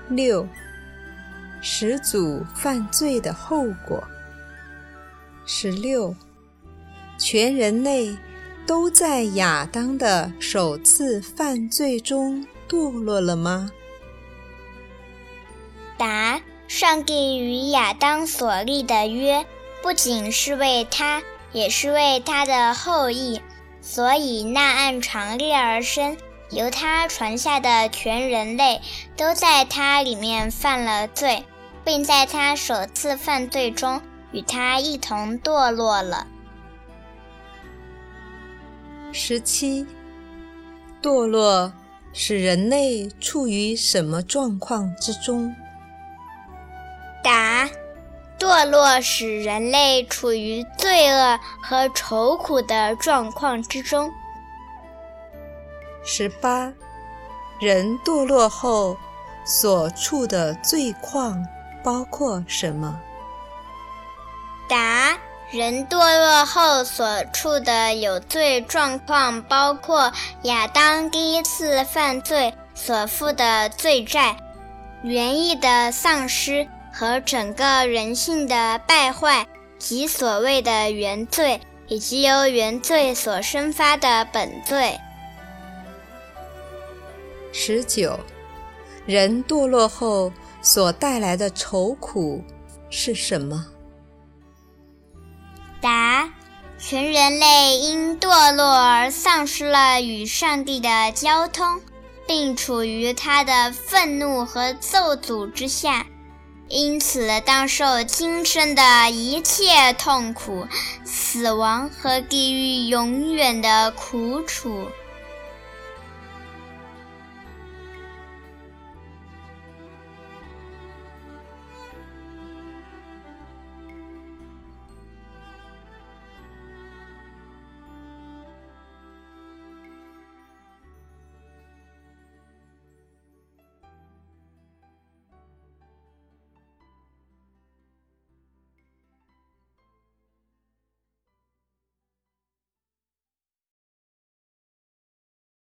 6. 始祖犯罪的后果。16. 全人类都在亚当的首次犯罪中堕落了吗？ 答：上帝与亚当所立的约，不仅是为他，也是为他的后裔，所以那按常例而生，由他传下的全人类都在他里面犯了罪，并在他首次犯罪中与他一同堕落了。 17. 堕落使人类处于什么状况之中？ 答：堕落使人类处于罪恶和愁苦的状况之中。 18. 人堕落后所处的罪况包括什么？ 答：人堕落后所处的有罪状况包括亚当第一次犯罪所负的罪债、原意的丧失和整个人性的败坏，及所谓的原罪，以及由原罪所生发的本罪。 19. 人堕落后所带来的愁苦是什么？ 答：全人类因堕落而丧失了与上帝的交通，并处于他的愤怒和咒诅之下，因此当受今生的一切痛苦、死亡和地狱永远的苦楚。